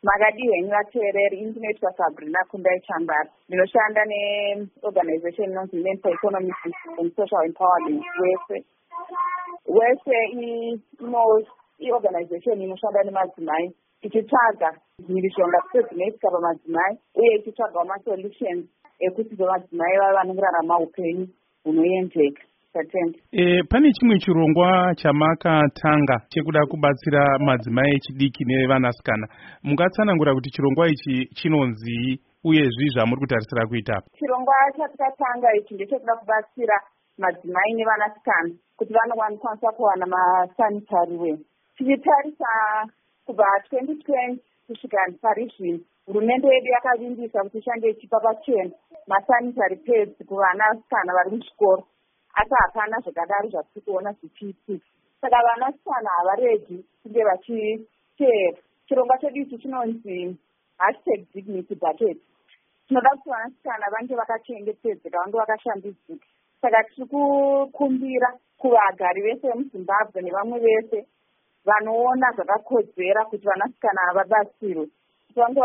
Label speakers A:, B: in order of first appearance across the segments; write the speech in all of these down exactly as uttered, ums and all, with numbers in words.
A: Makadiwe ngivateereri indinoitwa Sabrina Kundai Chambara. Ndinoshanda neorganization inonzi Men for Economic and Social Empowerment wese. Wese i-organization inoshanda nemadzimai ichitsvaga mhirishonga dzinoitika pamadzimai uye ichitsvagawo masolutions ekuti vamadzimai vave vanorarama upenyu hunoendeka.
B: E, pane chimwe chirongwa chamakatanga chekuda kubatsira madzimai echidiki nevanasikana. Mungatsanangura kuti chirongwa ichi chinonzi uye zvii zvamuri kutarisira kuita?
A: Chirongwa chatakatanga ichi ndechekuda kubatsira madzimai nevanasikana kuti vanokwanisa kuwana masanitary wear. Tichitarisa kubva twenty twenty kusvika pari zvino, hurumende yedu yakavimbisa kuti ishange ichipa pachena masanitary pads kuvanasikana vari muzvikoro. Asi hapana zvakadaro zvatiri kuona zvichiitika. Saka vanasikana havaregi kunge vachiteera. Chirongwa chedu ichi chinonzi hashtag dignity bucket. Tinoda kuti vanasikana vange vakachengetedzeka, vange vakashambidzika. Saka tiri kukumbira kuvagari vese vemuZimbabwe nevamwe vese vanoona zvakakodzera kuti vanasikana vabatsirwe, kuti vange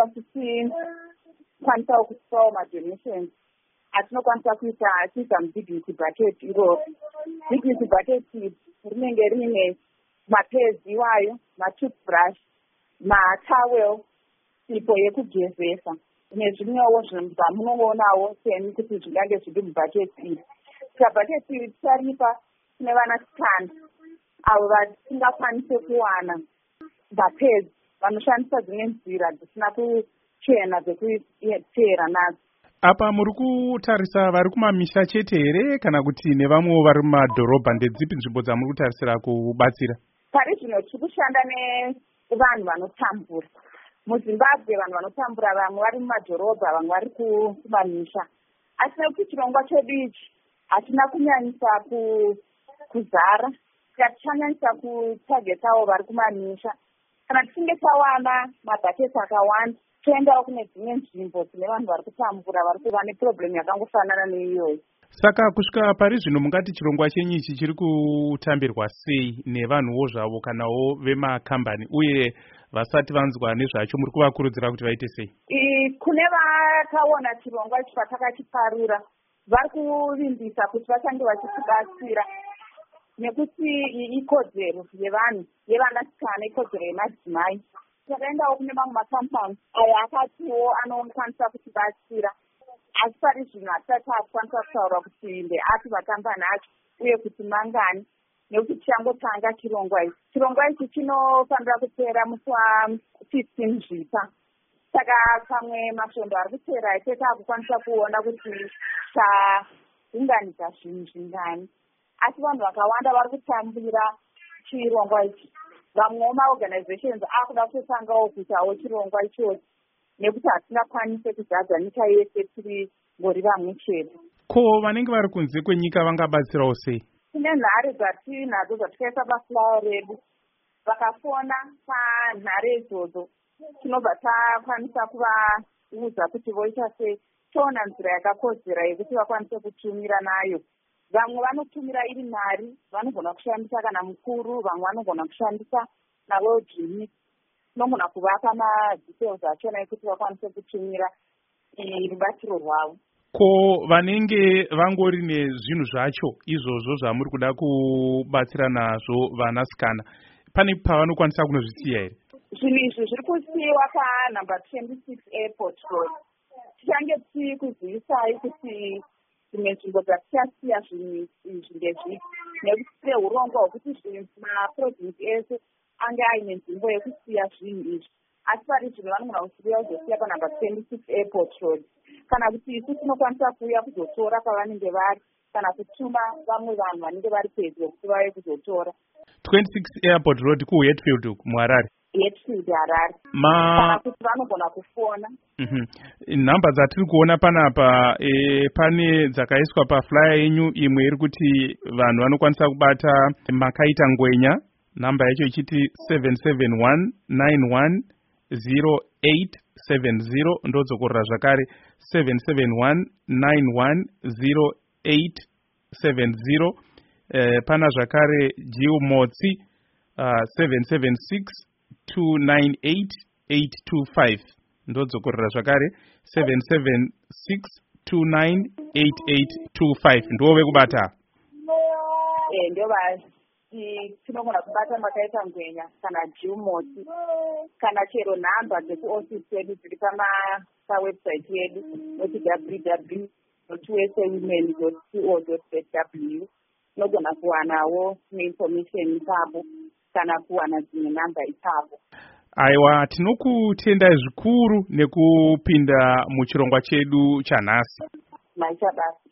A: vachikwanisawo kusipawo madonations atinokwanisa kuita achiisa mudignity bucket iroro. Dignity bucket rinenge rine mapezi iwayo, matoothbrush, matowel, sipo yekugezesa nezvimwewo zvinhu zvamunoonawo seni kuti zvingange zviri mubhucket iri. Saka bucket iri ticharipa kune vanasikana avo vasingakwanise kuwana mapezi, vanoshandisa dzimwe nzira dzisina kuchena dzekuteera nadzo.
B: Apa muri kutarisa vari kumamisha chete here kana kuti nevamwewo vari mumadhorobha? Ndedzipi nzvimbo dzamuri kutarisira kubatsira?
A: Pari zvino tiri kushanda nevanhu vanotambura. MuZimbabwe vanhu vanotambura vamwe vari mumadhorobha, vamwe vari kumamisha. Asi nekuti chirongwa chedu ichi hatina kunyanyisa kuzara, saka tichanyanyisa kutagetawo vari kumamisha. Kana tichinge tawana mabhaketi akawanda, toendawo kune dzimwe nzvimbo dzine vanhu vari kutambura vari kuva neproblemu yakangofanana neiyoyo.
B: Saka kusvika pari zvino mungati chirongwa chenyu ichi chiri kutambirwa sei nevanhuwo zvavo kanawo vemakambani, uye vasati vanzwa nezvacho muri kuvakurudzira kuti vaite sei?
A: Kune vakaona chirongwa ichi patakachiparura vari kuvimbisa kuti vachange vachitibatsira, nekuti ikodzero yevanhu, yevanasikana, ikodzero yemadzimai. Takaendawo kune mamwe makampani ayo akatiwo anokwanisa kutibatsira, asi pari zvino hatisati takwanisa kutaura kuti ndeapi makampani acho uye kuti mangani, nekuti tichangotanga chirongwa ichi. Chirongwa ichi chinofanira kupera musi wa15 Zvipa. Saka pamwe masvondo ari kupera ese taakukwanisa kuona kuti taunganidza zvinhu zvingani, asi vanhu vakawanda vari kutambira chirongwa ichi. Vamwewo maorganizations akuda kutotangawo kuitawo chirongwa ichochi, nekuti hatingakwanise kuzadza nyika yese tiri ngori vamwe chete.
B: Ko vanenge vari kunze kwenyika vangabatsirawo sei?
A: Tine nhare dzatinadzo dzatikaisa pafulawa redu. Vakafona panhare idzodzo, tinobva takwanisa kuvaudza kuti voita sei. Toona nzira yakakodzera yekuti vakwanise kutumira nayo. Vamwe vanotumira iri mari, vanogona kushandisa kana mukuru, vamwe vanogona kushandisa nalo dhini. Tinogona kuvapa madetails achona ekuti vakwanise kutumira rubatsiro rwavo.
B: Ko vanenge vangori nezvinhu zvacho izvozvo zvamuri kuda kubatsira nazvo vanasikana, pane pavanokwanisa kunozvisiya here?
A: Zvinhu izvi zviri kusiyiwa panumber twenty-six Airport Road. Tichange tiri kuzivisai kuti dzimwe nzvimbo dzatichasiya zvinhu izvi ndezviki, nekuti tine urongwa hwekuti maprovinsi ese ange aine nzvimbo yekusiya zvinhu izvi. Asi pari zvino vanogona kusiya kuzosiya panumber twenty-six Airport Road. Kana kuti isu tinokwanisa kuuya kuzotora pavanenge vari, kana kutuma vamwe vanhu vanenge vari pedyo kuti vauye kuzotora.
B: twenty-six Airport Road ku Hatfield muHarare.
A: Hatfield Harare.
B: Ma
A: kana kuti vanogona kufona.
B: Mhm. Nhamba dzatiri kuona panapa e, pane dzakaiswa paflyer yenyu, imwe iri kuti vanhu vanokwanisa kubata makaita ngwenya, namba yacho ichiti seven seven one nine one zero eight seven zero, ndodzokorera zvakare seven seven one nine one zero eight seven zero. Eh, pana zvakare Jiu Motsi uh, seven seven six two nine eight eight two five. Ndodzokorera zvakare seven seven six two nine eight eight two five. Ndove kubata.
A: Eh, ndova tinogona kubata makaita ngwenya kana jumoti kana chero nhamba dzekuofisi yedu dziri pawebsite yedu noti w w w dot u s a women dot co dot z w. Tinogona kuwanawo neinformation ipapo kana kuwana dzimwe nhamba ipapo.
B: Aiwa, tinokutendai zvikuru nekupinda muchirongwa chedu chanhasi.
A: Maisha basi.